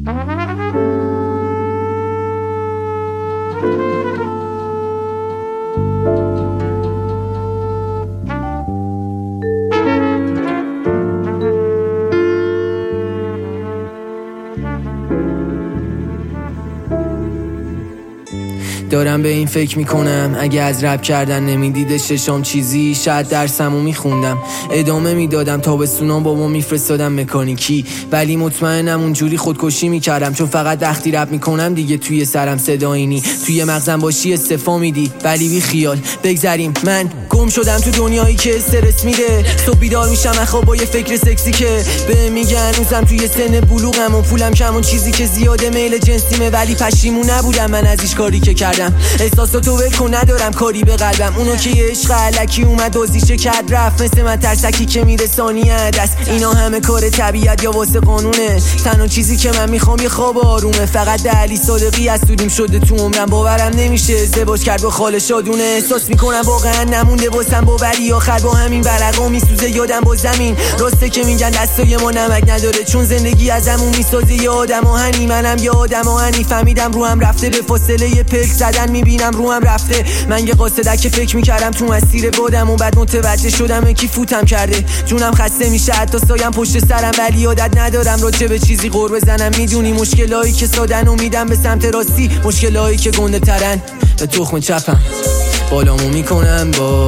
دارم به این فکر میکنم اگه از رپ کردن نمیدیده ششم چیزی، شاید درسمو میخوندم، ادامه میدادم، تابستونام بابا میفرستادم مکانیکی، ولی مطمئنم اونجوری خودکشی میکردم، چون فقط وقتی رپ میکنم دیگه توی سرم صدایی نی، توی مغزم باشی استفا میدی، ولی بی خیال بگذریم. من گم شدم تو دنیایی که استرس میده، صبح بیدار میشم اخواب با یه فکر سکسی که به میگن هنوزم توی سن بلوغم و پولم کم، اون چیزی که زیاده میل جنسیمه، ولی پشیمون نبودم من از هیچ کاری که کردم. احساساتو ولکن ندارم کاری به قلبم، اونو که یه عشق علکی اومد دوزیشه کرد رفت، مثل من ترسکی که میره ثانیه دست. اینا همه کار طبیعت یا واسه قانونه، تنها چیزی که من میخوام یه خواب آرومه. فقط علی صادقی از سودیم شده تو عمرم، باورم نمیشه ازدواج کرد با خاله شادونه. احساس میکنم واقعا نمونده واسم باوری، آخر با همین ورقا میسوزه یادم با زمین. راسته که میگن دستای ما نمک نداره، چون زندگی ازمون میسازه یه آدم آهنی. منم یه آدم آهنی، فهمیدم روحم رفته، به فاصله پلک زدن میبینم روحم رفته. من یه قاصدک که فکر میکردم تو مسیر بادم و بعد متوجه شدم کی فوتم کرده. جونم خسته میشه حتی سایم پشت سرم، ولی عادت ندارم راجع به چیزی غور بزنم. میدونی مشکلایی که سادن و میدم به سمت راستی، مشکلایی که گنده ترن به تخم چپم. بالامو میکنم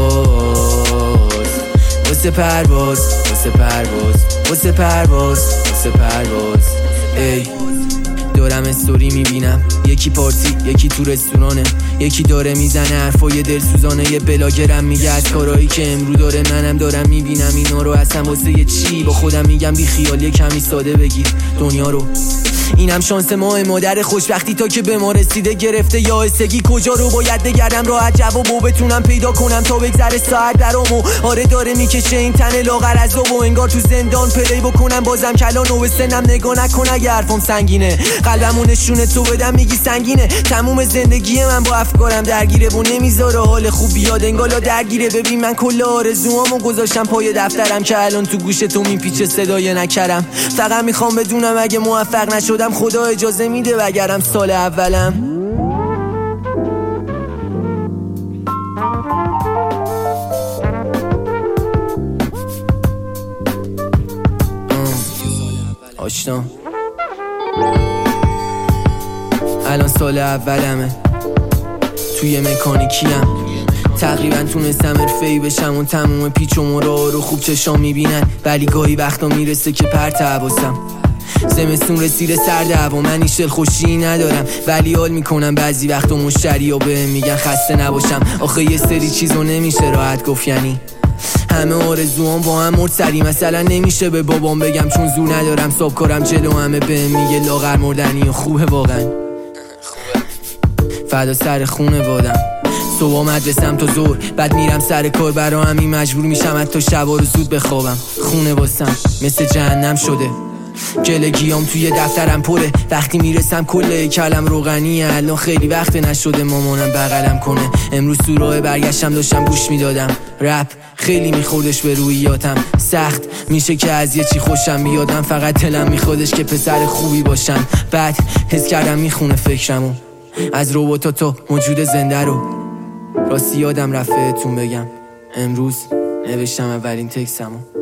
باز واسه پرواز، واسه پرواز، واسه پرواز، واسه پرواز. ای دارم استوری میبینم، یکی پارتی، یکی تو رستورانه، یکی داره میزنه حرفای دلسوزانه، یه بلاگرم میگه از کارایی که امرو داره منم دارم میبینم. اینا رو اصلا واسه یه چی با خودم میگم بی خیال، یه کمی ساده بگیر دنیا رو. اینم شانس ما، مادر خوشبختی تا که به ما رسیده گرفته یا استگی. کجا رو باید بگردم راحت جوابو بتونم پیدا کنم تا بگذره ساعت برامو. آره داره میکشه این تن لاغر از و انگار تو زندان پلی بکنم بازم کلان و به سنم نگاه نکن اگه حرفم سنگینه. قلبمو نشونه تو بدم میگی سنگینه، تموم زندگی من با افکارم درگیره و نمیذاره حال خوب بیاد، انگالا درگیره. ببین من کل آرزوامو گذاشتم پای دفترم که الان تو گوش تو میپیچه صدای نکرم. فقط میخوام بدونم اگه موفق نشدم خدا اجازه میده بگرم سال اولم. آشنا الان سال اولمه، توی مکانیکیم، تقریبا تونستم حرفه‌ای بشم، اون تموم پیچ و مرا رو خوب چشام میبینن، ولی گاهی وقتا میرسه که پرت حواسم. زمستون رسیده سرد هوا، من هیچ دلخوشی ندارم، ولی حال میکنم بعضی وقتا مشتریا بهم میگن خسته نباشم. آخه یه سری چیزو نمیشه راحت گفت، یعنی همه آرزوام با هم مرد سری. مثلا نمیشه به بابام بگم چون زور ندارم، صاحب کارم جلو همه بهم میگه لاغر مردنی و خوبه واقعا، فدا سر خونه وادم. صبح مدرسم تا ظهر، بعد میرم سر کار، برا همین مجبور میشم حتی شبا رو زود بخوابم. خونه واسم مثل جهنم شده، گلگیام توی دفترم پره، وقتی میرسم کل کلم روغنیه. الان خیلی وقت نشده مامانم بغلم کنه، امروز تو راه برگشتم داشتم گوش میدادم رپ، خیلی میخوردش به روحیاتم. سخت میشه که از یه چی خوشم بیادم، فقط دلم میخوادش که پسر خوبی باشم. بعد حس کردم میخونه فکرمو، از روبوتا تا موجود زنده رو. راستی یادم رفته تون بگم، امروز نوشتم اولین تکستمو.